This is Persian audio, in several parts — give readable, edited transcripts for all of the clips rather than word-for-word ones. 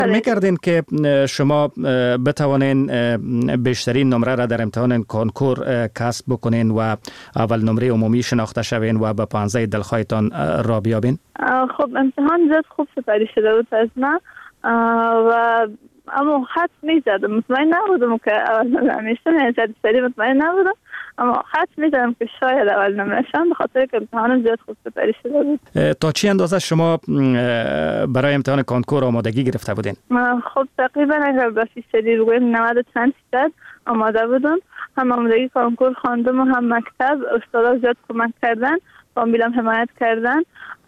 میکردین که شما بتوانین بیشترین نمره را در امتحان کنکور کسب بکنین و اول نمره عمومی شناخته شوین و به 15 دلخواهتان را بیابین؟ خب امتحان زیاد خوب سپری شده بود از من و اما خط میزدم، مطمئن نبودم که اول نمره میشم، یعنی سری مطمئن نبودم، اما خط میزدم که شاید اول نمره شم، به خاطر که امتحانم زیاد خوب سپری شده بود. تا چی اندازه شما برای امتحان کنکور آمادگی گرفته بودین؟ خب تقریبا اگر به فیصدی بگویم 90 چند فیصد آماده بودم. هم آمادگی کنکور خواندم و هم مکتب، استادا زیاد کمک کردن، فامیلم حمایت کردن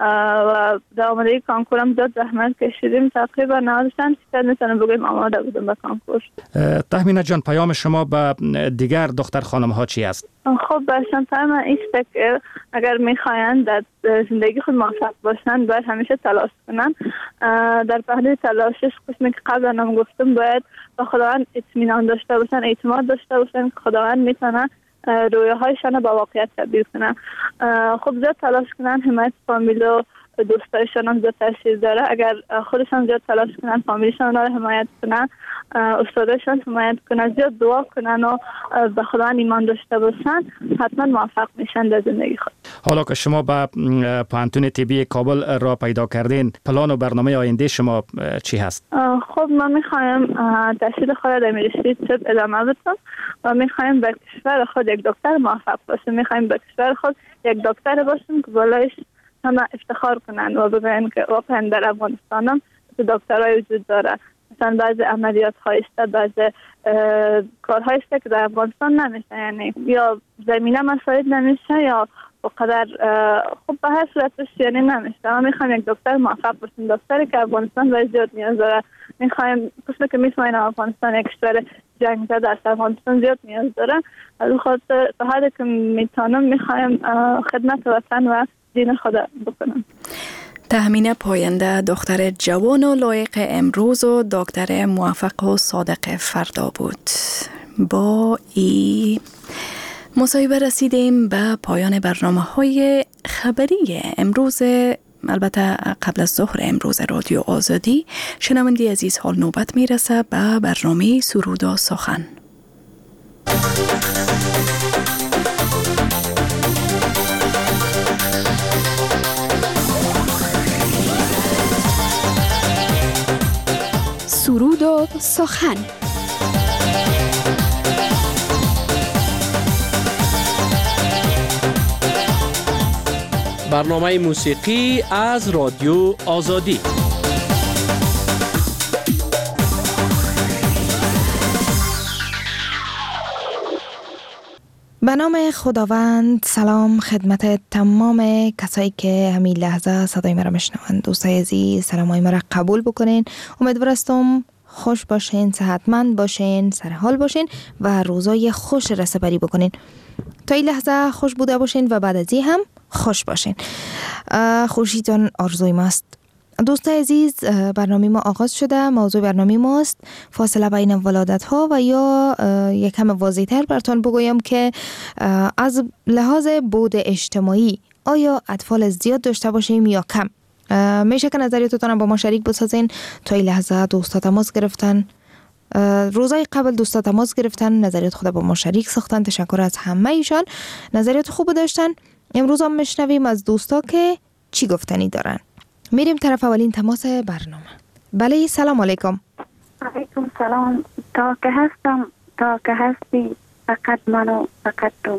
و در آمادگی کنکورم زیاد زحمت کشیدیم. تقریبا 90 چند فیصد میتونم بگویم آماده بودم به کنکور. تهمینه جان، پیام شما به دیگر دختر خانم ها چی است؟ خب برشان پیام است که اگر میخواین در زندگی خود موفق باشن باید همیشه تلاش کنن. در پهلوی تلاشش قسمی که قبلا هم گفتم باید به خداوند اطمینان داشته باشن، اعتماد داشته باشن که خداوند میتونه رویاهایشان با واقعیت تبدیل کنن. خب زیاد تلاش کنن، حمایت فامیل و دوستایشان هم زیاد تاثیر داره. اگر خودشان زیاد تلاش کنن، فامیلشان را حمایت کنن، استادشان حمایت کنن، زیاد دعا کنن و به خدا ایمان داشته باشن، حتما موفق میشن در زندگی خود. حالا که شما به پانتون طبی کابل را پیدا کردین، پلان و برنامه آینده شما چی هست؟ خب ما میخوایم تحصیل خود در میرسی طب ادامه بدم و میخوایم به کشور خود یک دکتر موفق باشیم. میخوایم به کشور خود یک دکتر باشیم که بالایش همه افتخار کنن و بگن که واقعا در افغانستان هم دکترای وجود داره. مثلا بعضی عملیات های است، بعضی کارهای است که در افغانستان نمیشه، یعنی یا زمینه مساعد نمیشه یا بقدر خب به هر صورت یعنی نمیشه. ما میخوایم یک دکتر موفق باشیم، دکتری که افغانستان باید زیاد نیاز داره. میخوایم قسمی که میفهمین افغانستان یک کشور جنگ زده است، افغانستان زیاد نیاز داره. از خاطر به هر که میتونم میخوایم خدمت وطن و دین خدا بکنم. تهمینه پاینده دختر جوان و لایق امروز و دکتر موفق و صادق فردا بود. با این مصاحبه رسیدیم به پایان برنامه‌های خبری امروز، البته قبل از ظهر امروز رادیو آزادی. شنونده عزیز، حال نوبت میرسه به برنامه سرود و سخن. سرود و سخن. برنامه موسیقی از رادیو آزادی. به نام خداوند. سلام خدمت تمام کسایی که همین لحظه صدای مرا میشنوند. دوستای عزیز، سلامای مرا قبول بکنین. امیدوارم خوش باشین، صحتمند باشین، سرحال باشین و روزای خوش را سپری بکنین. تا این لحظه خوش بوده باشین و بعد از این هم خوش باشین. خوشیتون آرزوی ماست. دوستای عزیز، برنامه ما آغاز شده. موضوع برنامه ماست فاصله بین ولادت ها و یا یک کم واضح تر براتون بگویم که از لحاظ بود اجتماعی آیا اطفال زیاد داشته باشیم یا کم. میشه که نظریاتتون با ما شریک بسازین. تا این لحظه دوستا تماس گرفتن، روزای قبل دوستا تماس گرفتن، نظریات خود با ما شریک ساختن. تشکر از همه ایشان، نظریات خوب داشتن. امروز هم میشنویم از دوستا که چی گفتنی دارن. میریم طرف اولین تماس برنامه. بله، سلام علیکم. علیکم سلام. تا که هستم، تا که هستی، فقط منو فقط تو.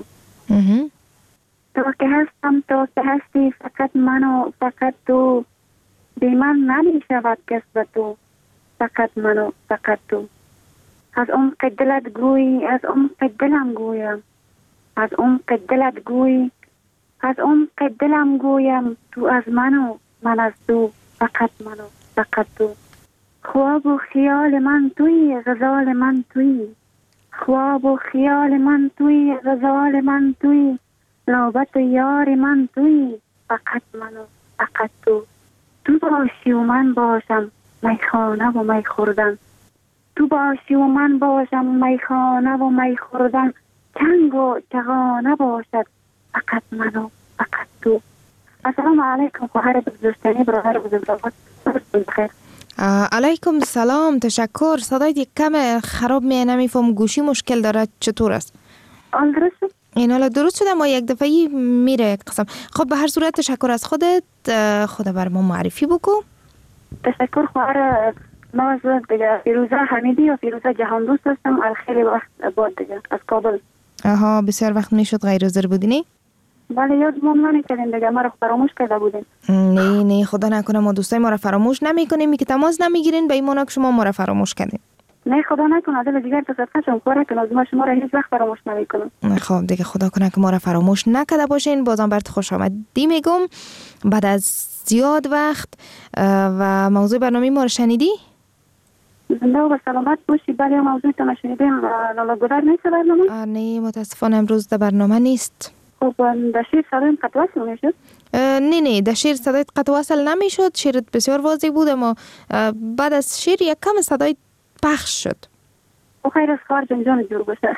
تا که هستم، تا که هستی، فقط منو فقط تو. بی من نمی شود کس به تو، فقط منو فقط تو. از عمق دلت گویی، از عمق دلم گویم، از عمق دلت گویی، از عمق دلم گویم. تو از منو، من از تو، فقط منو فقط تو. خواب و خیال من توی، غزال من توی. خواب و خیال من توی، غزال من توی. نوبت یار من توی، فقط منو فقط تو. تو باشی و من باشم میخانه و می خوردن. تو باشی و من باشم میخانه و می خوردن. چنگ و چغانه باشد فقط منو فقط تو. السلام علیکم خواهر بزرگترین برادر بزرگوار. بخیر. علیکم سلام، تشکر. صدای کم خراب نمیفهم، گوشی مشکل داره، چطور است؟ درست شد؟ این حالا درست شده، ما یک دفعی میره یک قسم. خب به هر صورت تشکر از خودت. خدا بر ما معرفی بکو. تشکر. خواهر ما دیگه فیروزه حمیدی یا فیروزه جهان دوست هستم. خیلی وقت بعد دیگه از کابل. آها، بسیار وقت میشد غیر حاضر بودینی؟ بله، یاد ما نمی‌کردیم دیگه، ما رو فراموش کرده بودیم. نه خدا نکنه ما دوستای ما رو فراموش نمی‌کنیم، می که تماس نمیگیرین به این معنا که شما ما رو فراموش کردین. نه خدا نکنه، دل جگر تو صدقه شما کار کنه، ما شما رو هیچ وقت فراموش نمی‌کنم. خب دیگه خدا کنه که ما رو فراموش نکرده باشین. بازم برات خوش آمدی میگم بعد از زیاد وقت. و موضوع برنامه ما رو شنیدی؟ زنده و سلامت باشی. بله موضوع تو شنیدیم. لالا گذر نیست برنامه؟ نه متاسفانه امروز در برنامه نیست. خب در شیر صدای قطع وصل میشد؟ نه در شیر صدای قطع وصل نمیشد. شیرت بسیار واضح بود، اما بعد از شیر یک کم صدای پخش شد. خیر از خواهر جان جور باشه.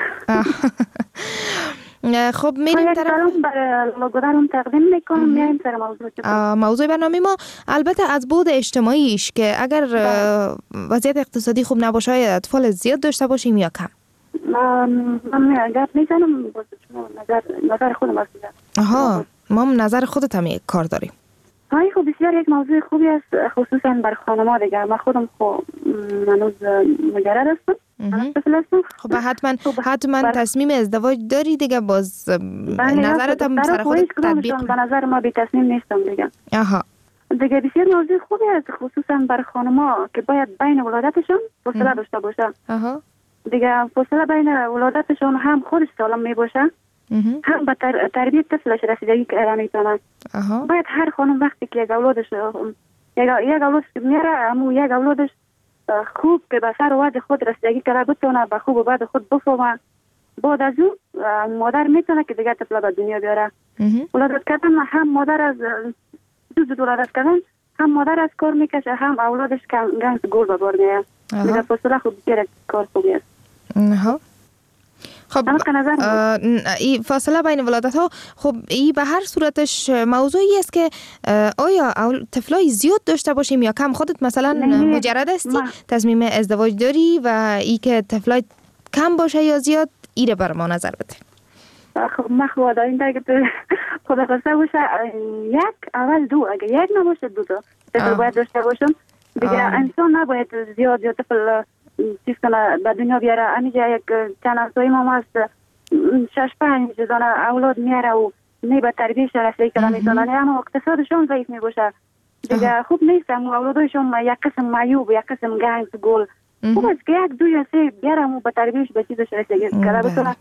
خب میریم طرف برای لاگودارم تقدیم میکنم. میایم سر موضوع برنامه ما البته از بود اجتماعیش که اگر وضعیت اقتصادی خوب نباشه اطفال زیاد داشته باشیم یا کم. من گپ میزنم، نظر خودم است. آها، ما نظر خودت هم یک کار داریم. خب بسیار یک موضوع خوبی است، خصوصا بر خانم‌ها دیگه. من خودم هنوز مجرد هستم. خب حتما تصمیم ازدواج داری دیگه. باز نظرت هم سر خودت تطبیق به نظر ما بی تصمیم نیستم دیگه. آها دیگه بسیار موضوع خوبی است، خصوصا بر خانم‌ها که باید بین ولادتشون فاصله داشته باشه. دیگه فاصله بین ولادتشون هم خودش سالم می باشه، هم به تربیت طفلش رسیدگی کرده میتونه. باید هر خانم وقتی که یک اولادش میاره، همون یک اولادش خوب که به سر وضع خود رسیدگی کرده بتونه به خوب و بد خود بفهمه. بعد از اون مادر میتونه که دیگه طفل به دنیا بیاره. ولادت کردن هم مادر از ولادت کردن، هم مادر از کار میکشه، هم اولادش گنج گل به بار میاره. دیگه فاصله خوب بیاره، کار خوبی است. خب این فاصله بین ولادت ها، خب این به هر صورتش موضوعی است که آیا طفلای زیاد داشته باشیم یا کم؟ خودت مثلا مجرد هستی، تصمیم ازدواج داری و ای که طفلای کم باشه یا زیاد، ایره بر ما نظر بده. خب من خواهد این که خدا خواسته باشه یک اول دو، اگه یک نباشه دو تا طفل باید داشته باشم دیگه. انسان نباید زیاد طفل چیز کنه به دنیا بیاره. اینجا یک چند همسایه ما هست 6-5 دانه اولاد میاره و نه به تربیتش رسیدگی کرده میتونن، اما اقتصادشون ضعیف میباشه دیگه. خوب نیست اولادشون یک قسم معیوب، یک قسم گنج گل. خوب است که یک دو یا سه بیارم و به تربیتش به چیزش رسیدگی کرده بتونه.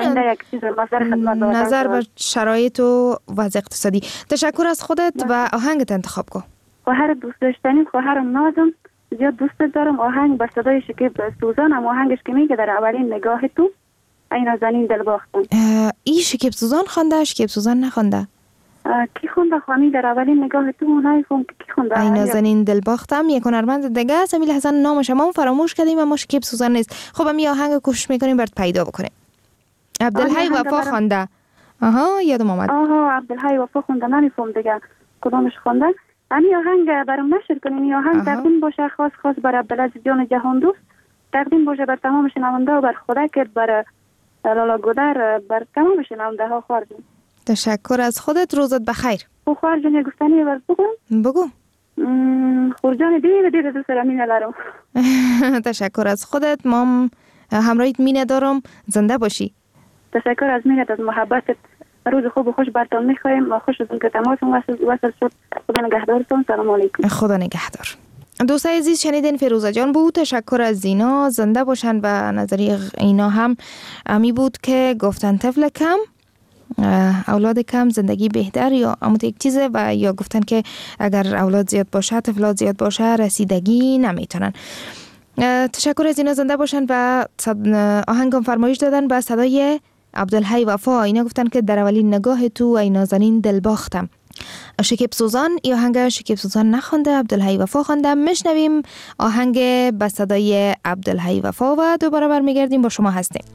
نظر بر شرایط و وضع اقتصادی. تشکر از خودت و آهنگت انتخاب کن. خواهر دوست داشتنیم، خواهرم نازم، زیاد دوست دارم. آهنگ با صدای شکیب سوزان، هم آهنگش که میگه در اولین نگاه تو ای نازنین دل باختم. ای شکیب سوزان خونده؟ شکیب سوزان نخونده؟ کی خونده؟ خوامی در اولین نگاه تو نایفون کی خونده؟ ای نازنین دل باختم یک هنرمند دیگه است. امیل حسن نامش ما فراموش کردیم، اما شکیب سوزان نیست. خب هم آهنگ کوشش میکنیم برات پیدا بکنیم. عبدالحی وفا خونده. یادم آمد. عبدالحی وفا خونده، نمیفهم دیگه کدامش خونده. این آهنگ برام نشر کنین. این آهنگ تقدیم باشه خاص برای عبدالعزیز جان جهان دوست، تقدیم باشه بر تمام شنونده و بر خدا که بر لالا گودر، بر تمام شنونده ها. خواهر جان تشکر از خودت، روزت بخیر. خواهر جان گفتنی بر بگو. خور جان دیگه دوست دارم، مینه دارم. تشکر از خودت، ما همراهیت مینه دارم. زنده باشی. تشکر از مینت، از محبتت. روز خوب و خوش براتون می‌خوایم و خوش از اینکه تماسون وصل شد. خدا نگهدارتون. سلام علیکم. خدا نگهدار. دوستای عزیز شنیدین فیروزه جان بود. تشکر از زینا، زنده باشن. و نظریه اینا هم امی بود که گفتن طفل کم، اولاد کم زندگی بهتر یا اموت یک چیزه، و یا گفتن که اگر اولاد زیاد باشه، طفلات زیاد باشه، رسیدگی نمیتونن. تشکر از اینا، زنده باشن. و آهنگم فرمایش دادن با صدای عبدالحی وفا. اینا گفتن که در اولین نگاه تو ای نازنین دل باختم. شکیب سوزان ای آهنگ شکیب سوزان نخونده، عبدالحی وفا خونده. میشنویم آهنگ با صدای عبدالحی وفا و دوباره برمیگردیم با شما هستیم.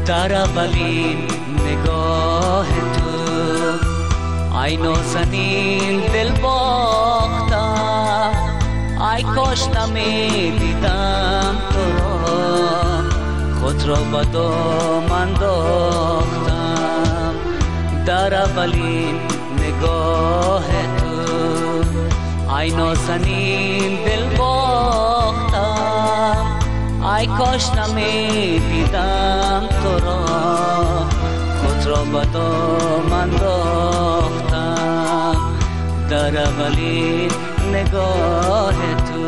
در اولین نگاه تو ای نازنین دل باختم، ای کاش نمی دیدم تو را، خود را به دام انداختم. در اولین نگاه تو ای نازنین دل باختم، ای کاش نمی دیدم تو را، خود را به دام انداختم. در اولین نگاه تو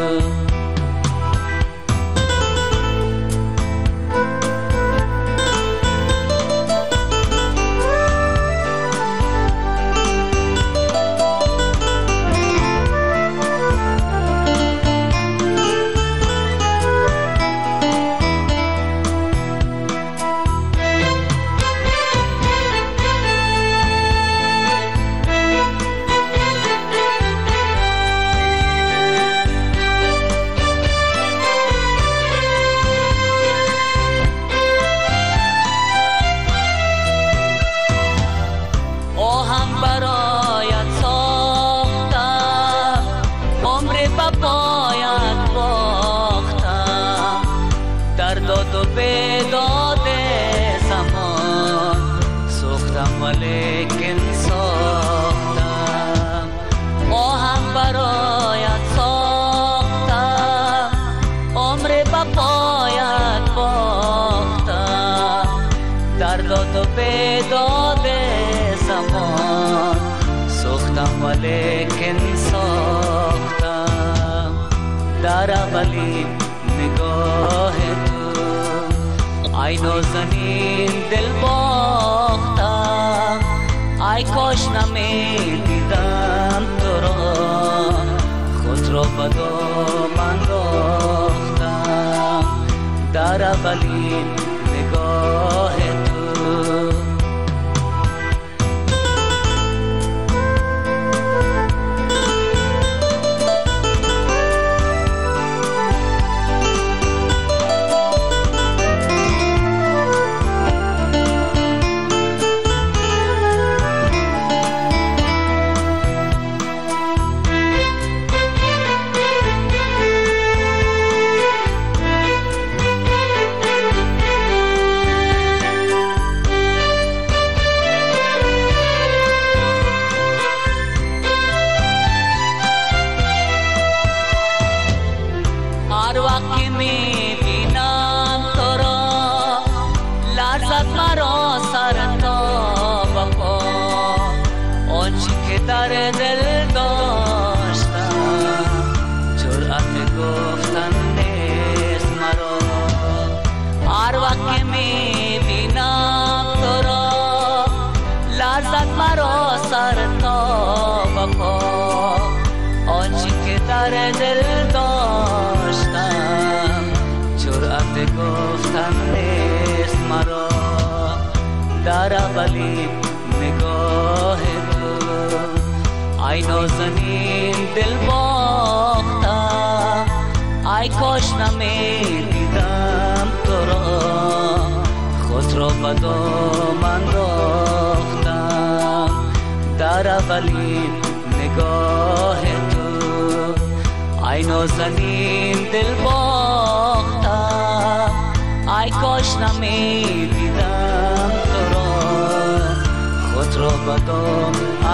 لیکن ساختم، آهم برایت ساختم، عمر به پایت باختم. در داد و بیداد زمان سوختم و لیکن ساختم. در اولین نگاه تو ای نازنین دل باختم، ای کاش نمی دیدم تو را، خود را به دام انداختم. در اولین نگاه تو در دل داشتم، جرأت گفتن نیست مرا. هر وقت که میبینم تو را، لرزد مرا سر تا به پا. آنچه که در دل داشتم، جرأت گفتن نیست مرا. در اولین نگاه ای نازنین دل باختم، ای کاش نمی دیدم تو را، خود را به دام انداختم. در اولین نگاه تو ای نازنین دل باختم، ای کاش نمی دیدم تو را، خود را به دام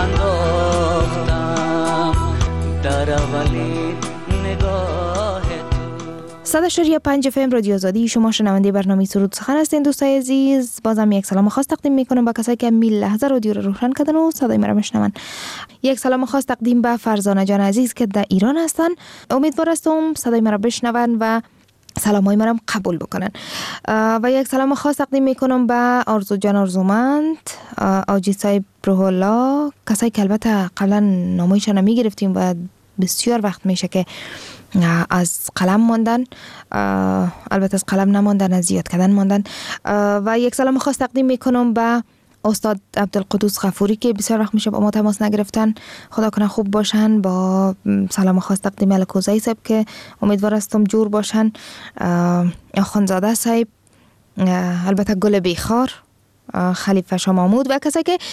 انداختم. در اولین نگاه تو 100.5 FM رادیو آزادی، شما شنونده برنامه سرود سخن هستین. دوستای عزیز، بازم یک سلام خاص تقدیم میکنم به کسایی که میل لحظه رادیو رو روشن کردن و صدای مرا میشنون. یک سلام خاص تقدیم به فرزانه جان عزیز که در ایران هستن. امیدوار هستم صدای مرا بشنون و سلامای مرا قبول بکنن. و یک سلام خاص تقدیم میکنم به آرزو جان ارزومند، آجی صاحب روح الله، کسایی که البته قبلا نامایشان نمیگرفتیم و بسیار وقت میشه که از قلم ماندن، البته از قلم نماندن، از یاد کردن ماندن. و یک سلام خاص تقدیم میکنم به استاد عبدالقدوس غفوری که بسیار وقت میشه با ما تماس نگرفتن، خدا کنه خوب باشن. با سلام خاص تقدیم الکوزایی صاحب که امیدوار هستم جور باشن. آخوندزاده صاحب البته گل بیخار، خلیفه شاه محمود و کسایی که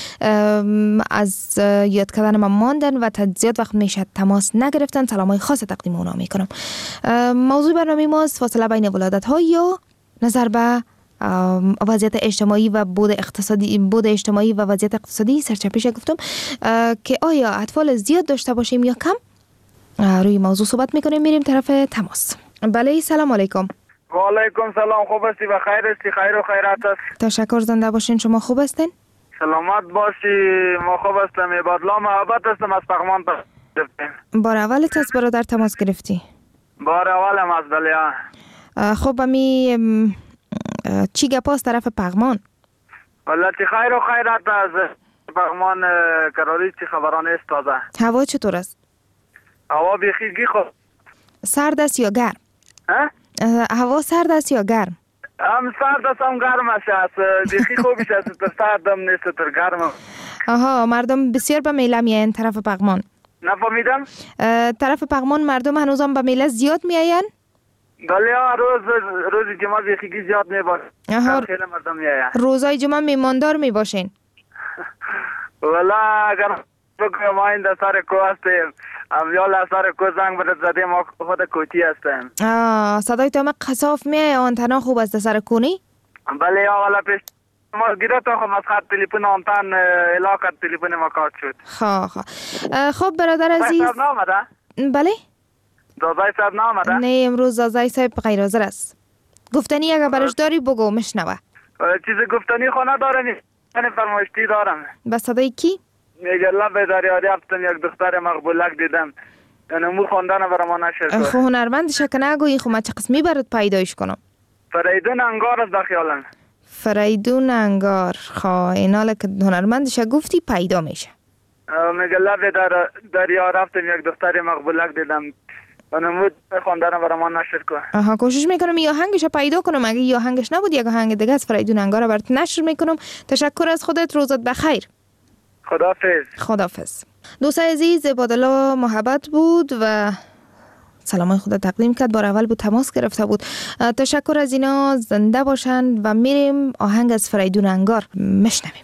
از یاد کردن من ماندن و زیاد وقت میشه تماس نگرفتن، سلامای خاص تقدیم اونا میکنم. موضوع برنامه ماست فاصله بین ولادت ها یا نظر به وضعیت اجتماعی و بود اجتماعی و وضعیت اقتصادی. سرچه پیش گفتم که آیا اطفال زیاد داشته باشیم یا کم. روی موضوع صحبت میکنیم، میریم طرف تماس. بله سلام علیکم. و علیکم سلام، خوب هستی و خیر هستی؟ خیر و خیرات است. تشکر، زنده باشین. شما خوب هستین؟ سلامت باشی. ما خوب هستم. عبادالله محبت هستم از پغمان گرفتیم. بار اولت است برادر تماس گرفتی؟ بار اولم از بله. خب امی چی گپاست طرف پغمان؟ والله خیر و خیرات از پغمان کراری. چی خبران است تازه؟ هوا چطور است؟ هوا بیخیگی خوب. سرد است یا گرم؟ هوا سرد است یا گرم؟ هم سرد است هم گرم است. بیخی خوبیش است. تر سردم نیست تر گرم. آها، مردم بسیار به میله میاین طرف پغمان. نفهمیدم؟ طرف پغمان مردم هنوزم به میله زیاد میاین؟ بله روز جمعه بیخیگی زیاد میباشه. خیلی مردم میاین. روزای جمعه میماندار میباشین؟ والا اگر ما این در سر کو هستیم، امیال از سر کو زنگ برد زده، ما خود کوتی هستیم. صدای تو همه قصاف میای آنتنا خوب است در سر کونی؟ بله یا والا پیش ما گیره تا خود مسخط تلیفون آنتن علاقه تلیفون ما کارت شد. خب برادر عزیز. دازای صاحب نامده؟ بله؟ دازای صاحب نامده؟ نه امروز دازای صاحب غیر حاضر است. گفتنی اگر برش داری بگو مشنوه. چیز گفتنی خونه دارم، من فرمایشتی دارم. به صدای کی؟ میگه لب دریاری رفتم یک دختر مقبولک دیدم، نمور خواندن برای ما نشر کرد. خب هنرمند شکه نگویی، خب من چه قسمی برات پیدایش کنم؟ فریدون انگار از دخیالن. فریدون انگار. خب ایناله که هنرمندش گفتی پیدا میشه. میگه لب دریا رفتم یک دختر مقبولک دیدم، نمور خواندن برای ما نشر کرد. کوشش میکنم یا آهنگش پیدا کنم، اگه یا آهنگش نبود یک آهنگ دیگه از فریدون انگار برات نشر میکنم. تشکر از خودت، روزت بخیر. خداحافظ. دوست عزیز عبادالله محبت بود و سلامای خدا تقدیم کرد. بار اول بود تماس گرفته بود. تشکر از اینا، زنده باشند و میریم آهنگ از فریدون انگار مشنویم.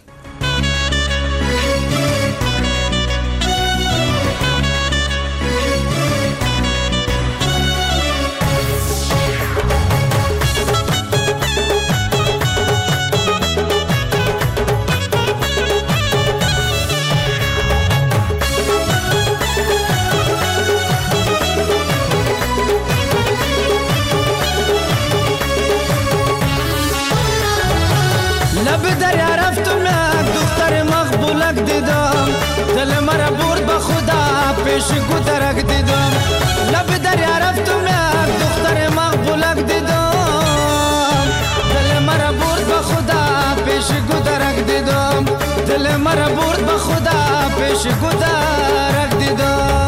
لب دریا رفتم یک دختر مقبولک دیدم، دل مرا برد به خدا پیش گودرک دیدم. لب دریا رفتم یک دختر مقبولک دیدم، دل مرا برد به خدا پیش گودرک دیدم. دل مرا برد به خدا پیش گودرک دیدم.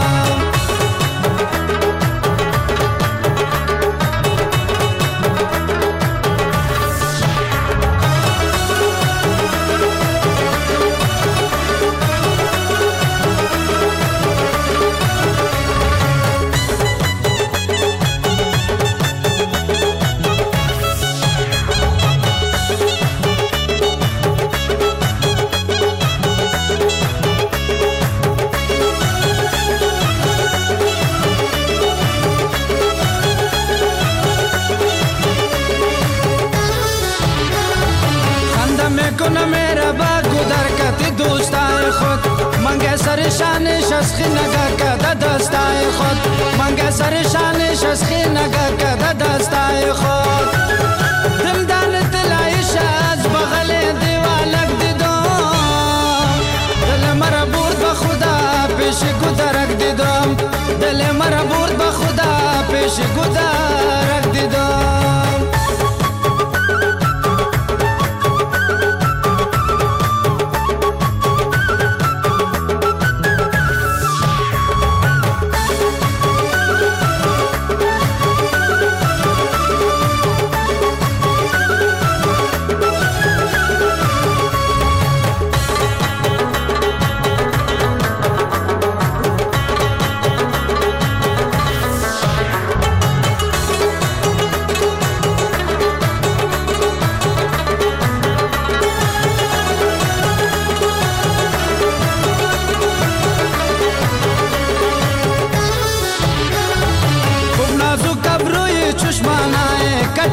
سرشانش از خی نگاه کرده دستای خود، منگه سرشانش از خی نگاه کرده دستای خود. دلدان دلایش از بغل دیوالک دیدم، دل مرا برد به خدا پیش گودرک دیدم. دل مرا برد به خدا پیش گودرک دیدم.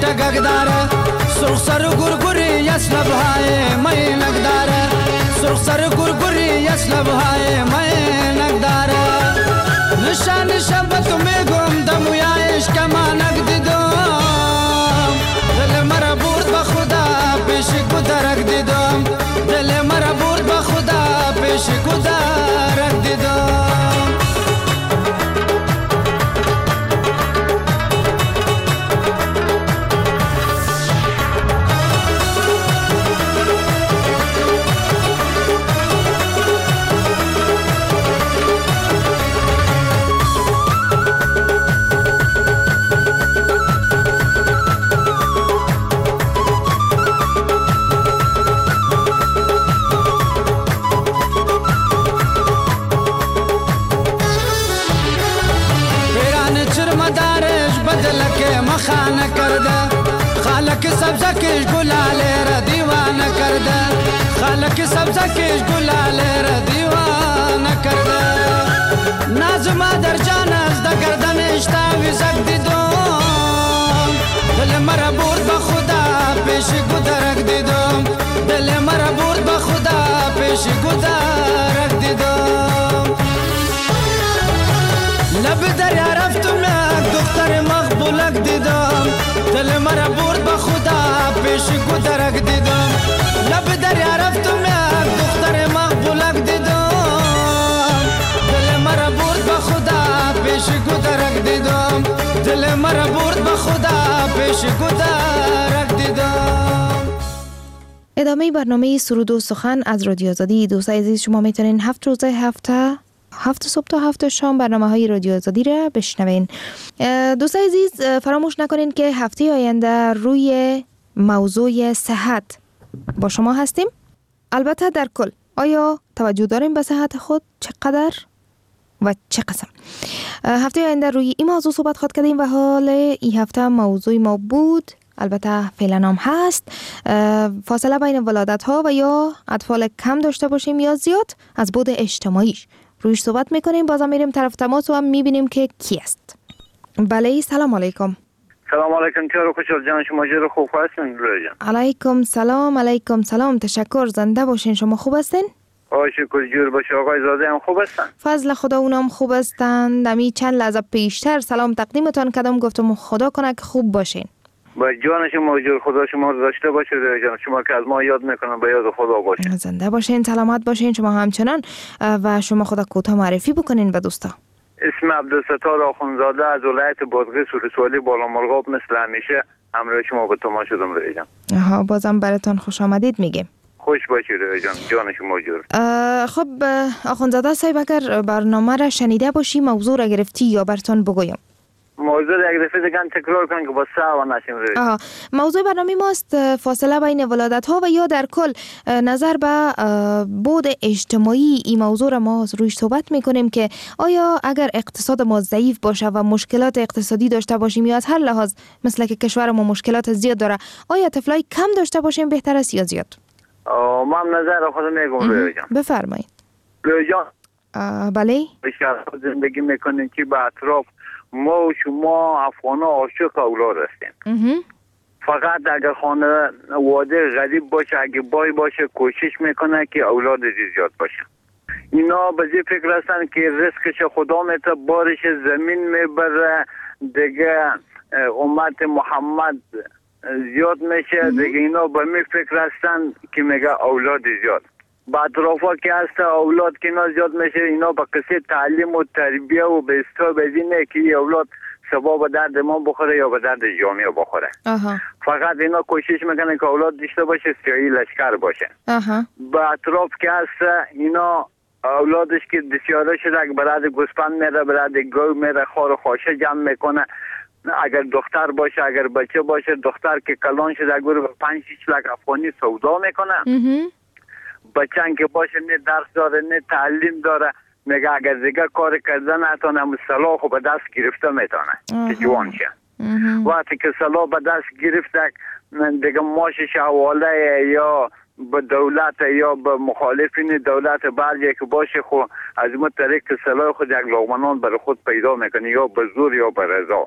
ټګګ داره سرخ سر ګورګوري اسلب های مې نګداره سرخ سر ګورګوري اسلب های مې نګداره نشان شبت مې ګم دمو یا عشق ما نګد دوم دل مرا برد به خدا پیش گذرک دیدم دل مرا برد به خدا پیش گذرک دیدم خانه کرده خالق سبزه کش گلاله را دیوانه کرده خالق سبزه کش گلاله را دیوانه کرده نازما در جان از ده گردن اشتاوی زک دیدم دل مرا برد به خدا پیش گذرک دیدم دل مرا برد به خدا پیش گذرک دیدم لب دریا رفتم یک دختر مقبولک دیدم دل مرا برد به خدا پیش گذرک دیدم لب دریا رفتم یک دختر مقبولک دیدم دل مرا برد به خدا پیش گذرک دیدم دل مرا برد به خدا پیش گذرک دیدم. ادامه برنامه سرود و سخن از رادیو آزادی. دوستان عزیز شما میتونین 7 روزه هفت صبح تا 7 شام برنامه های رادیو آزادی را بشنوین. دوستان عزیز فراموش نکنین که هفته آینده روی موضوع صحت با شما هستیم. البته در کل آیا توجه داریم به صحت خود چقدر و چه قسم؟ هفته آینده روی این موضوع صحبت خواهد کردیم و حال این هفته موضوع ما بود، البته فعلا هم هست، فاصله بین ولادت ها و یا اطفال کم داشته باشیم یا زیاد از بعد اجتماعیش رویش صحبت میکنیم. بازم میریم طرف تماس و هم میبینیم که کی است. بله سلام علیکم. سلام علیکم چرا خوشحال جان شما جور خوب هستین رویا؟ علیکم سلام تشکر. زنده باشین. شما خوب هستین؟ شکر جور باشه. آقای زاده هم خوب هستن؟ فضل خدا اونم خوب هستن. دمی چند لحظه پیشتر سلام تقدیمتان کردم، گفتم خدا کنه که خوب باشین. با جان شما جور خدا شما رو داشته باشه جان. شما که از ما یاد میکنم به یاد خدا باشه. زنده باشین، سلامت باشین شما همچنان. و شما خدا کوتاه معرفی بکنین به دوستا. اسم عبدالستار آخونزاده از ولایت بادغیس ولسوالی بالامرغاب مثل همیشه همراه شما به تماس شدم روی جان. بازم براتون خوش آمدید میگیم. خوش باشید روی جان. جان شما جور. خب آخونزاده صاحب اگر برنامه را شنیده باشی موضوع را گرفتی یا براتون بگویم؟ موضوع یک دفعه دیگه تکرار کنید که با سوا نشیم روی. موضوع برنامه ماست فاصله بین ولادت ها و یا در کل نظر به بعد اجتماعی. این موضوع را ما رویش صحبت میکنیم که آیا اگر اقتصاد ما ضعیف باشه و مشکلات اقتصادی داشته باشیم یا از هر لحاظ مثل که کشور ما مشکلات زیاد داره، آیا طفلای کم داشته باشیم بهتر است یا زیاد؟ من نظر خودم میگم روی جان. بفرمایید روی جان. بله بسیار زندگی میکنیم که به اطراف ما و شما افغانا عاشق اولاد هستیم. فقط اگر خانه واده غریب باشه اگه بای باشه کوشش میکنه که اولاد زیاد باشه. اینا به زی فکر هستن که رزقش خدا میته بارش زمین میبره دیگه امت محمد زیاد میشه دیگه. اینا به می فکر هستن که میگه اولاد زیاد. با اطرافا که هست اولاد که اینا زیاد میشه اینا با قصه تعلیم و تربیه و به استراب اینه که اولاد سبا به درد ما بخوره یا به درد جامعه بخوره. فقط اینا کوشش میکنن که اولاد داشته باشه سیاهی لشکر باشه. با اطراف که هست اینا اولادش که دسیاره شده برای گوسفند میره برای گو میره خار و خاشه جمع میکنه. اگر دختر باشه اگر بچه باشه دختر که کلان شده گوره به 5-6 لک افغانی سودا میکنه. بچه‌ان که باشه نه درس داره نه تعلیم داره میگه اگر دیگه کار کردن نتونه صلاح به دست گرفته میتونه که جوان شه. وقتی که صلاح به دست گرفته دیگه ماشش حواله یا به دولت یا به مخالفین دولت برجه که باشه خو از اون طریق سلاح خود یک لغمنان برای خود پیدا میکنه یا به زور یا به رضا.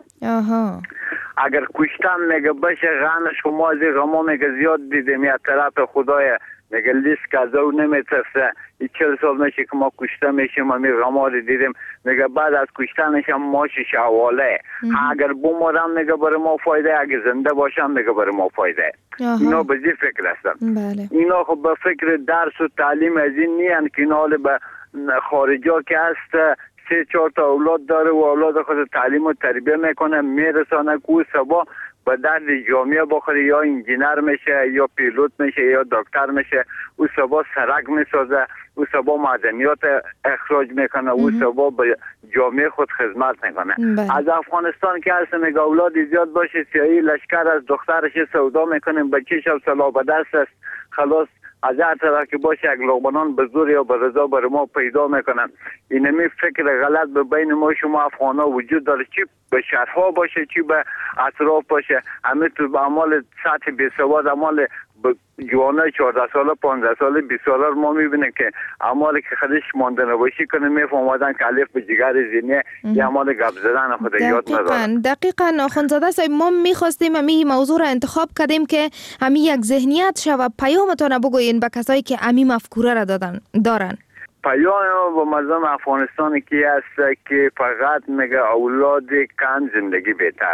اگر کشتن میگه بشه غن شما از غما میگه زیاد دیدیم یا طرف خدای میگه لیست که از او نمیترسه 40 سال میشه که ما کشته میشیم و می غما رو دیدیم میگه بعد از کشتنش هم ماشش حواله اگر بمارم میگه برای ما فایده اگر زنده باشم میگه برای ما فایده. اینا به زی فکر هستن. اینا خب به فکر درس و تعلیم از این نیان که اینا به خارجا که هست 3-4 تا اولاد داره و اولاد خود تعلیم و تربیه میکنه میرسانه که سبا به درد جامعه بخوره یا انجینر میشه یا پیلوت میشه یا دکتر میشه او سبا سرک میسازه او سبا معدنیات اخراج میکنه او سبا به جامعه خود خدمت میکنه. از افغانستان که هست میگه اولاد زیاد باشه سیاهی لشکر از دخترش سودا میکنیم بچه‌ش هم سلا به دست است خلاص از هر طرف که باشه یک لغمنان به زور یا به رضا برای ما پیدا میکنن. اینمی فکر غلط به بین ما شما افغانا وجود داره چی به شهرها باشه چی به اطراف باشه همه تو به اعمال سطح بیسواد اعمال جوانای 14 ساله 15 ساله 20 ساله رو ما میبینیم که اعمالی که خودش مانده نباشی کنه میفهمادن که الف به جگر زینه یا اعمال گپ زدن خود یاد ندارن. دقیقاً آخوندزاده صاحب ما میخواستیم امی موضوع را انتخاب کردیم که امی یک ذهنیت شو پیامتون بگوین به کسایی که امی مفکوره را دارن. پیام با مردم افغانستان که هست که فقط میگه اولاد کن زندگی بهتر.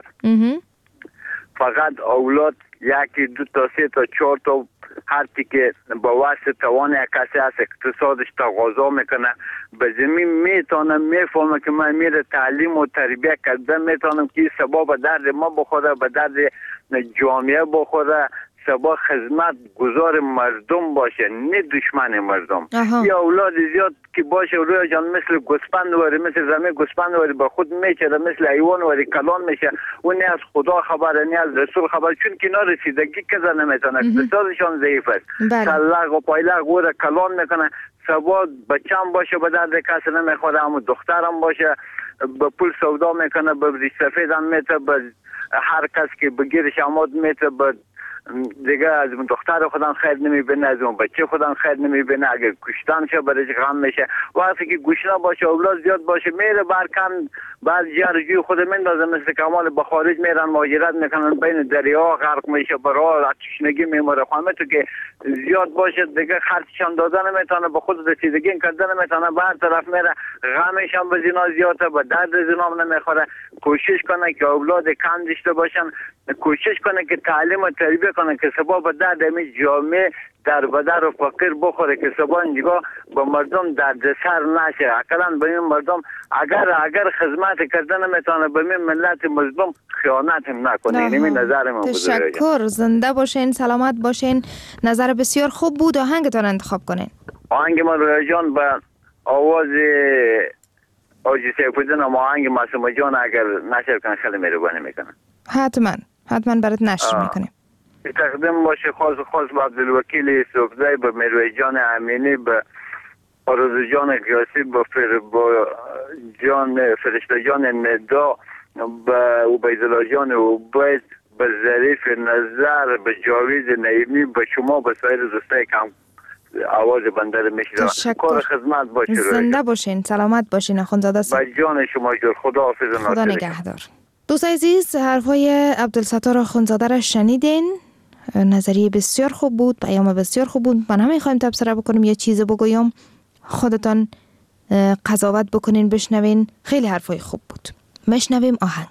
فقط اولاد 1 2 تا 3 تا 4 تا هر که با واسه توان یک کسی هست اقتصادش تقاضا میکنه به زمین میتونه میفهمه که من میره تعلیم و تربیه کردن میتونم که سبب به درد ما بخوره به درد جامعه بخوره سبا خدمت گزار مردم باشه نه دشمن مردم. یا اولاد زیاد که باشه روی جان مثل گوسپند وری مثل زمین گوسپند وری با خود میچره مثل حیوان وری کلان میشه و نه از خدا خبره نه از رسول خبر چون که اینا رسیدگی کزا نمیتونه اقتصادشان ضعیف است تلق و پایلق و کلان میکنه سبا بچم باشه به درد کسی نمیخوره اما دخترم باشه به پول سودا میکنه به ریش سفید هم میته به هر کس که بگیرش آماد میته به دیگه از اون دختر خودم خیر نمیبینه از اون بچه خودم خیر نمیبینه اگر کشتن شه برای غم میشه وقتی که گوشنا باشه اولاد زیاد باشه میره برکن بعد جرجوی خود مندازه مثل کمال به خارج میرن مهاجرت میکنن بین دریا غرق میشه برای تشنگی میموره خامه تو که زیاد باشه دیگه خرچشان دادن نمیتونه به خود رسیدگی کردن نمیتونه به هر طرف میره غمش هم به زنا زیاده به درد زنا نمیخوره کوشش کنه که اولاد کم داشته باشن کوشش کنه که تعلیم و تربیه کنه که سبب درد می جامعه در بدر و فقیر بخوره که سبب اینجا با مردم دردسر نشه اقلا به این مردم اگر خدمت کردن میتونه به این ملت مظلوم خیانت نکنه. این نظر من بود. تشکر زنده باشین سلامت باشین نظر بسیار خوب بود آهنگتون انتخاب کنین. آهنگ من رویا جان به آواز آجی سیف‌الدین و آهنگ معصومه جان اگر نشر کنه خیلی مهربانی میکنم. حتما برات نشر میکنیم. تقدیم باشه خاص به عبدالوکیل صوفزای به مروی جان امینی به آرزو جان قیاسی با جان فرشته جان ندا به عبیدالله جان عبید به ظریف نظر به جاوید نعیمی به شما به سایر دوستای کم آواز بنده رو میشنوم. کار خدمت باشه. زنده باشین سلامت باشین آخوندزاده صاحب. به جان شما جور خدا حافظ. خدا نگهدار. دوستای عزیز حرفای عبدالستار آخوندزاده را شنیدین. نظریه بسیار خوب بود پیام بسیار خوب بود. من نمیخوایم تبصره بکنیم یه چیز بگویم خودتان قضاوت بکنین بشنوین. خیلی حرفای خوب بود. مشنویم آهنگ.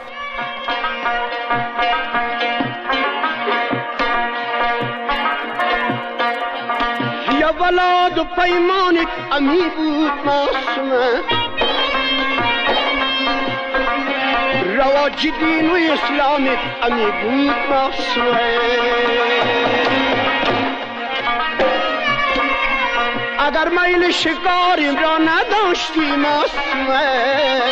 یا ولاد و پیمانت امی بود معصومه رواج دین و اسلامت امی بود معصومه اگر میل شکاریم را نداشتی معصومه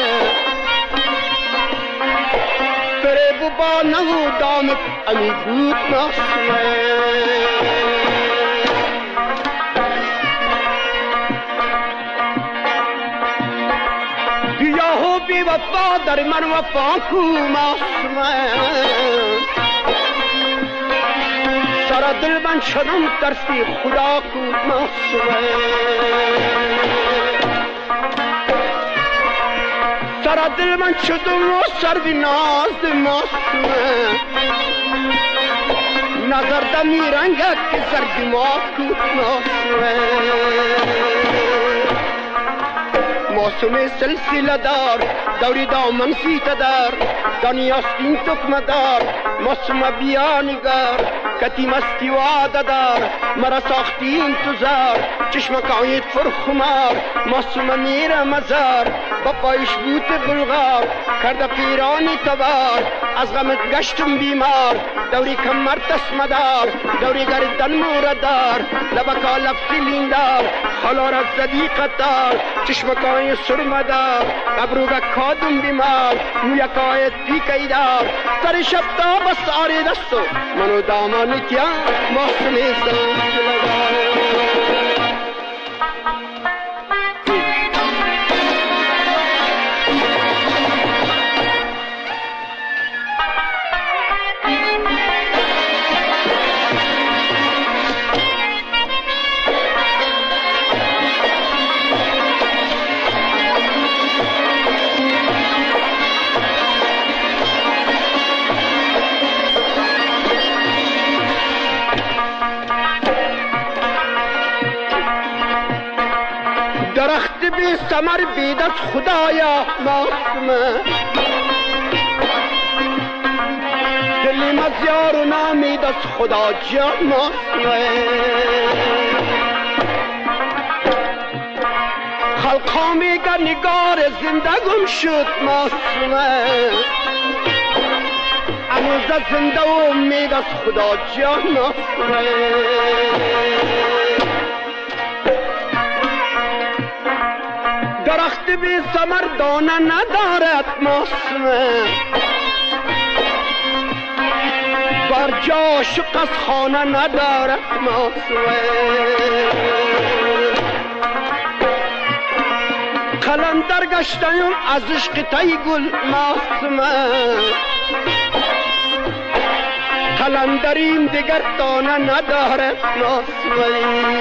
فریب و با نهودامت امی بود معصومه بی وفا در من وفا کو معصومه سر سر دل من شدم ترسی خدا کود ماسوه سر دل من شدم و سردی ناز ماسوه نظر دمی رنگت که سردی ما کود ماسوه موسم سلسله دار دوری دامن سیته دار دانیاستین تکمه دار موسم بیانگار کتیم استیواده دار مرا ساختی انتظار چشمکایت فرخمار موسم میره مزار با پایش بوت بلغار کرده پیرانی تبار از غمت گشتم بیمار دوری کمر تسمدار دوری گردن موردار لبکا لب فیلیندار خلا را زدی قطار چشمکای سرمدار ابروگا کادم بیمار مویکای تیکیدار سر شب تا بس آری دستو منو دامان کیا موسمی سلسلدار درخت بی ثمر بید از خدایا ماسمه دلیم از یار و نامید از خدا جان ماسمه خلقا میگه نگار زندگم شد ماسمه اموزه زنده و امید از خدا جان ماسمه درخت بی ثمر دانه ندارد موسمه بر جا شق از خانه ندارد موسمه قلندر گشتیم از عشق تی گل موسمه قلندریم دیگر دانه ندارد موسمه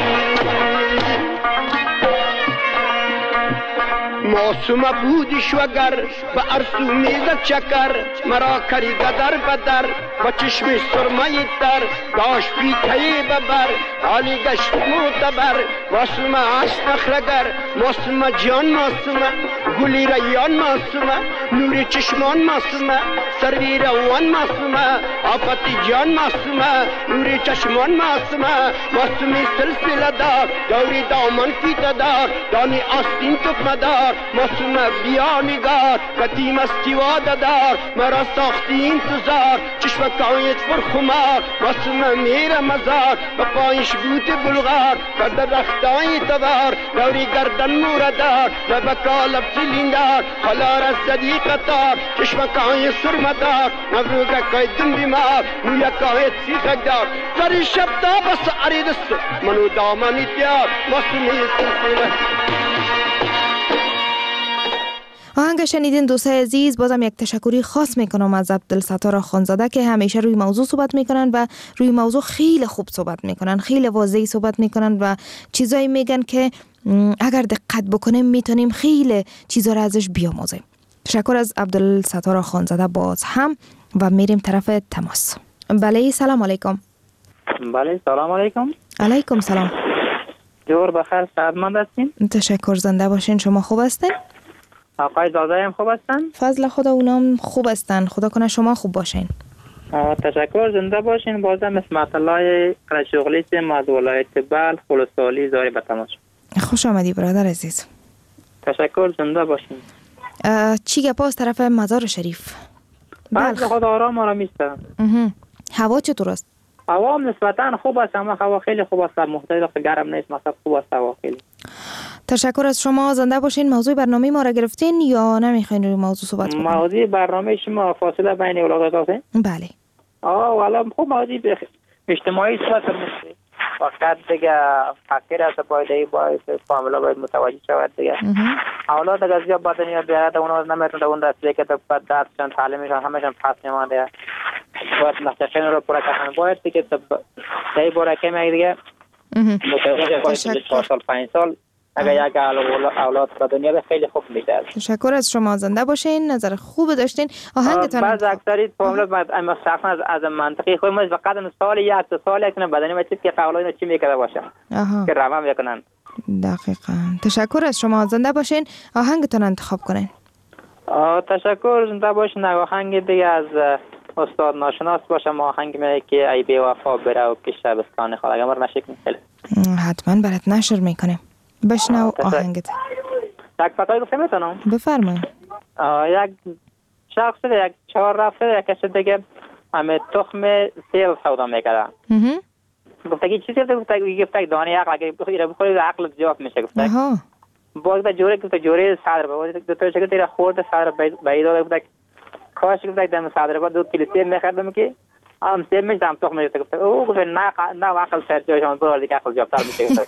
موسم بودیش وگر به ارسو میزد چکر مرا کری قدر بدر با چشم سرمه در داشت پیتهی ببر حالی گشت معتبر موسم عشق نخرگر موسم جان موسم گلی ریان موسم نور چشمان موسم سروی روان موسم آفت جان موسم نور چشمان موسم موسمی سلسله دار دوری دامن فیته دار دانی آستین تکمه دار موسم بیانگار قدیم استیواده دار مرا ساختی انتظار چشمکایت فرخمار موسم میره مزار و پایش بوت بلغار کرده رختای تبار دوری گردن موردار لبکا لب سیلیندار خلا را زدی قطار چشمکای سرمدار نبروگکای دن بیمار مویکای سیخک دار سر شب تا بس عریدستو منو دامنی دیار موسمی سلسله آهنگ شنیدین دوستای عزیز. بازم یک تشکری خاص میکنم از عبدالستار خانزاده که همیشه روی موضوع صحبت میکنن و روی موضوع خیلی خوب صحبت میکنن، خیلی واضحی صحبت میکنن و چیزایی میگن که اگر دقت بکنیم میتونیم خیلی چیزا را ازش بیاموزیم. تشکر از عبدالستار خانزاده باز هم و میریم طرف تماس. بله سلام علیکم. بله سلام علیکم. علیکم سلام. جور بخیر، سعادتمند هستین؟ تشکر، زنده باشین. شما خوب هستین؟ آقای داده هم خوب هستن؟ فضل خدا اونام خوب هستن، خدا کنه شما خوب باشین. تشکر، زنده باشین. بازم اسمت الله قرشغلی سیم از ولایت بلخ خلصالی زاری به تماس. خوش آمدی برادر عزیز. تشکر، زنده باشین. چی گپاس طرف مزار شریف؟ بلخ خدا آرام ایسته. هوا چطور است؟ هوا نسبتا خوب است، اما هوا خیلی خوب است، معتدل، گرم نیست، مثلا خوب است هوا خیلی. تشکر از شما، زنده باشین. موضوع برنامه ما را گرفتین یا نمیخواین روی موضوع صحبت کنیم؟ موضوع برنامه شما فاصله بین ولایات است؟ بله. والا خوب موضوع اجتماعی صحبت میشه. وقت دیگه فقیر است، باید فامیلا باید متوجه شود دیگه. اولاد دیگه زیاد بدنی بیاد اونا نمیتونه اون دسته که بعد درسشون تعلیمشون همشون پس میمانده. باید نقطه رو پورا کردن باید دیگه سعی باره که میگه دیگه متوجه باید 4 سال 5 سال اگر یک اولاد به دنیا به خیلی خوب میشه. تشکر از شما، زنده باشین، نظر خوب داشتین. آهنگتون بعض اکثری فامیل اما صرفا از منطقی خود ما فقط سال یک سال یک بدنی ما چیزی که اولاد چی میکنه باشه که روان میکنن. دقیقاً. تشکر از شما، زنده باشین. آهنگتون انتخاب کنین. تشکر، زنده باشین. آهنگ دیگه از استاد ناشناس باشه، آهنگ میگه که ای بی وفا برو که شبستان خود. اگر ما نشکن خیلی حتما برات نشر میکنیم. بشنو آهنگت. یک فقط گفتم میتونم بفرمایید. یک شخص یک 4 رفته یک کسی دیگه همه تخم سیل سودا میکرده. گفته که چیزی گفته دانه عقل اگه بخوری عقل جواب میشه. گفته باز به جوره صدر بود دو تا شکل خورد صدر باید گفته کاش گفته دم صدر بود 2 کیلو سیب میخردم که ام سیب میشم تخم میشه. گفته او گفته نه عقل سر جایشان برو دیگه عقل جواب تر میشه.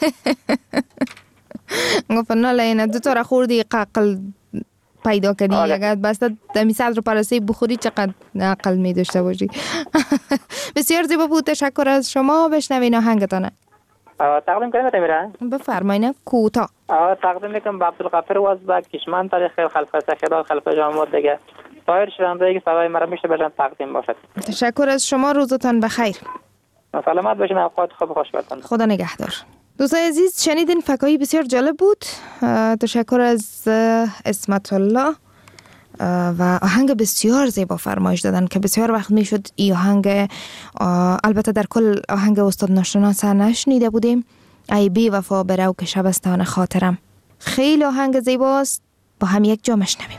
گفت نه لینه 2 تا خوردی عقل پیدا کردی. اگر بس دمی صدر پرسه بخوری چقدر عقل می داشته باشی. بسیار زیبا بود، تشکر از شما. بشنوین آهنگتانه. تقدیم کنیم میره؟ بفرمایید. کوتاه تقدیم میکنم به عبدالغفور وازبک کشمن تاریخ خلفه سخیرات خلفه جامعات دیگه سایر شنونده که صدای مرا میشه بشن تقدیم باشد. تشکر از شما، روزتان بخیر. سلامت باشین، اوقات خوب خوش باشین. خدا نگهدار. دوستان عزیز شنیدین فکایی بسیار جالب بود. تشکر از اسمت الله و آهنگ بسیار زیبا فرمایش دادن که بسیار وقت میشد این آهنگ البته در کل آهنگ استاد ناشناس نشنیده بودیم. ای بی وفا برو که شبستان خاطرم. خیلی آهنگ زیباست، با هم یک جا میشنویم.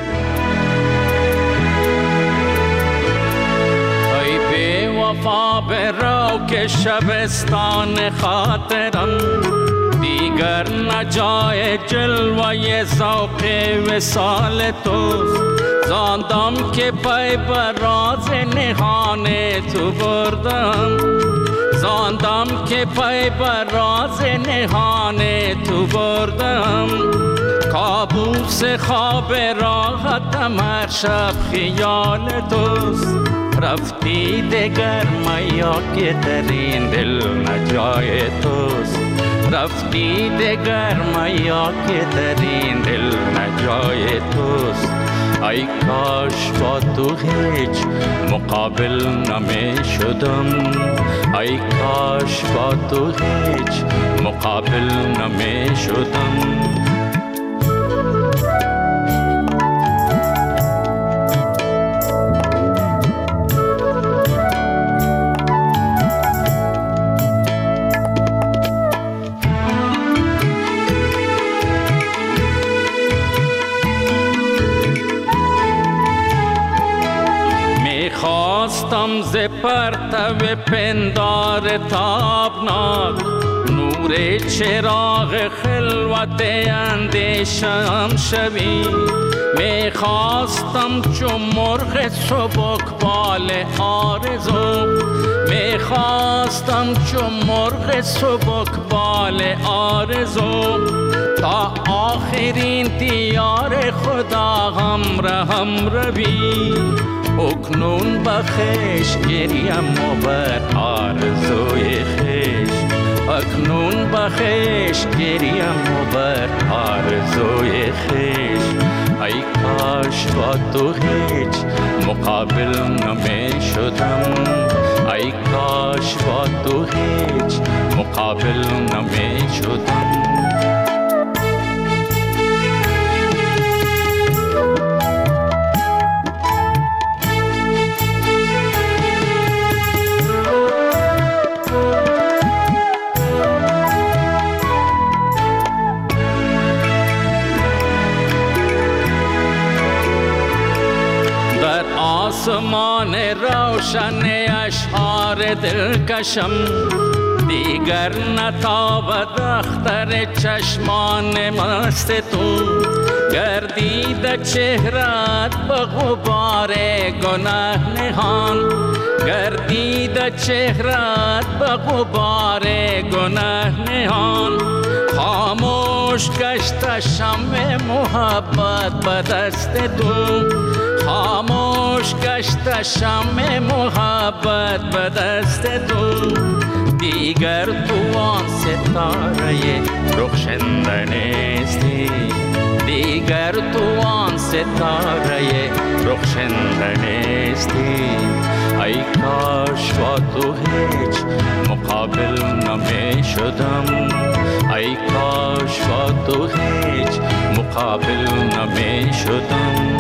ای بی وفا برو که شبستان خاطرم دیگر نجای جلوه ذوق وصال توست. زاندم که پای بر راز نهان تو بردم، زاندم که پای بر راز نهان تو بردم. کابوس خواب راحتم هر شب خیال توست. رفتی دگر میا که در این دل نجای توست. رفتی دگر میا که در این دل نجای توست. ای کاش با تو هیچ مقابل نمی شدم. ای کاش با تو هیچ مقابل نمی شدم. خواستم ز پرتو پندار تابناک نور چراغ خلوت اندیشم شوی. می خواستم چون مرغ سبکبال آرزو، می خواستم چون مرغ سبکبال آرزو تا آخرین دیار خدا هم روی. اکنون بخش گریم و بر آرزوی خیش. اکنون بخش گریم و بر آرزوی خیش. ای کاش با تو هیچ مقابل نمی شدم. ای کاش با تو هیچ مقابل نمی شدم. آسمان روشن اشعار دلکشم دیگر نتابد اختر چشمان مست تو. گردید چهرت به غبار گناه نهان، گردید چهرت به غبار گناه نهان. خاموش گشت شمع محبت به دست تو، خاموش گشت شمع محبت به دست تو، دیگر تو آن ستاره رخشنده نیستی، دیگر تو آن ستاره رخشنده نیستی. ای کاش با تو هیچ مقابل نمی شدم، ای کاش با تو هیچ مقابل نمی شدم.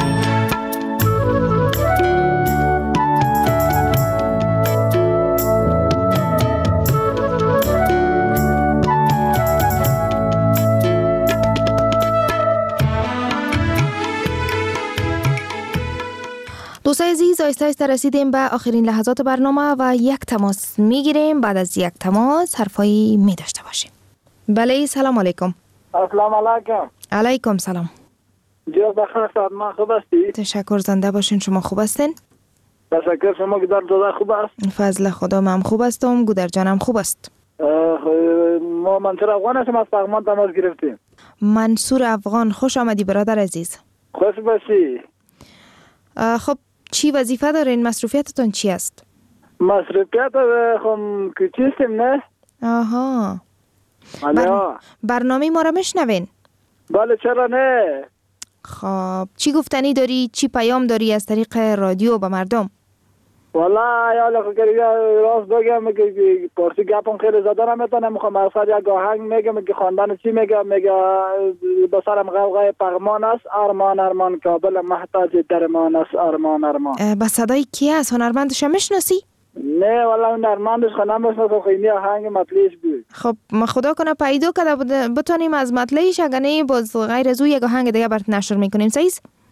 دوستای عزیز، آهسته آهسته رسیدیم به آخرین لحظات برنامه و یک تماس میگیریم. بعد از یک تماس حرفایی می داشته باشیم. بله، سلام علیکم. السلام علیکم. علیکم سلام. جواب بخیر استاد، ما خوب هستی؟ تشکر، زنده باشین. شما خوب هستین؟ تشکر. شما گودر دادا خوب است؟ فضل خدا، من خوب هستم. گودر جانم خوب است؟ ما منصور افغان هستم، از پغمان تماس گرفتیم. منصور افغان، خوش آمدی برادر عزیز. خوش باشی. خب چی وظیفه دارین؟ مصروفیتتون چی است؟ مصروفیت خب کوچیستیم نه؟ آها. برنامه ما را میشنوین؟ بله، چرا نه؟ خب چی گفتنی داری؟ چی پیام داری از طریق رادیو به مردم؟ والله یالا راست بگم که پارسی گپم خیلی زده نمیتونم. میخوام اصلا یک آهنگ میگم که خواندن چی میگم به سرم غوغای پغمان است. ارمان ارمان کابل محتاج درمان است. ارمان ارمان. با صدای کی است؟ هنرمندش میشناسی؟ نه والله هنرمندش نمیشناسم. خیلی آهنگ مطلعش بود. خب ما خدا کنه پیدا کرده بتونیم از مطلعش، اگر نه باز غیر از او یک آهنگ دیگه برات نشر میکنیم. صحیح؟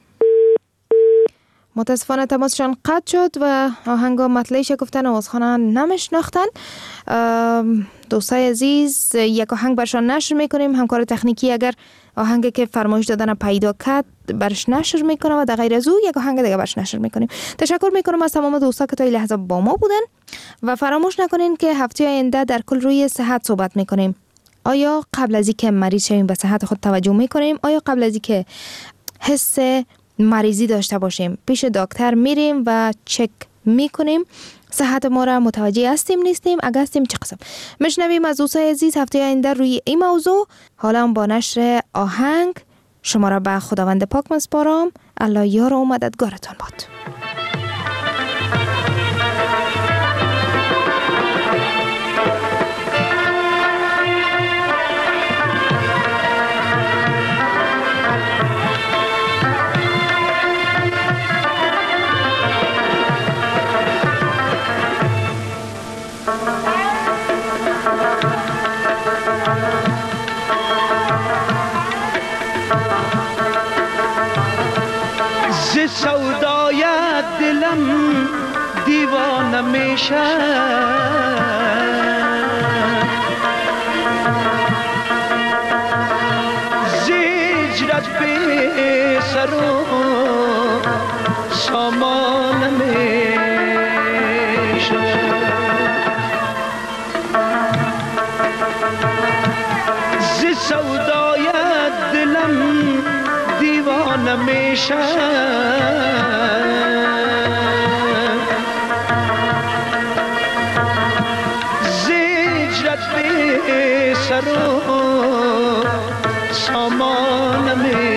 متاسفانه تماسشان قطع شد و آهنگ مطلعش گفتن و عذرخانه نمیشناختن. دوستای عزیز، یک آهنگ برشان نشر میکنیم. همکار تکنیکی اگر آهنگ که فرمایش دادن پیدا کرد برش نشر میکنه و در غیر از او یک آهنگ دیگه برش نشر میکنیم. تشکر میکنم از تمام دوستا که تا این لحظه با ما بودن و فراموش نکنین که هفته آینده در کل روی صحت صحبت میکنیم. آیا قبل از اینکه مریض شویم به صحت خود توجه میکنیم؟ آیا قبل از اینکه حس مریضی داشته باشیم پیش دکتر میریم و چک میکنیم صحت ما را متوجه هستیم نیستیم؟ اگر هستیم چه قسم؟ میشنویم از دوستای عزیز هفته آینده روی این موضوع. حالا با نشر آهنگ شما را به خداوند پاک میسپارم. الله یار و مددگارتان باد. سودای دلم دیوانه میشه، زجرت به سر و سامان میشه، ز سودای دلم دیوانه میشه، زجرت به سر و سامان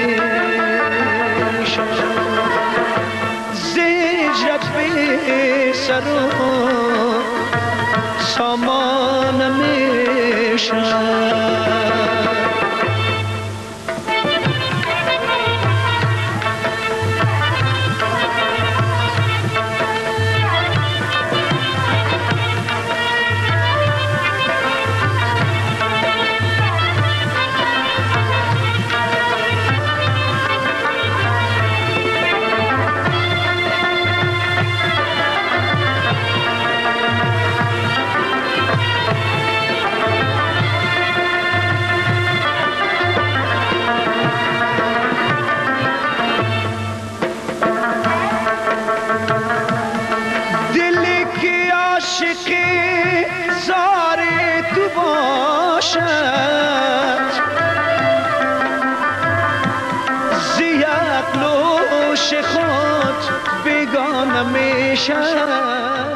میشه، زجرت به سر و سامان میشه. خود همیشه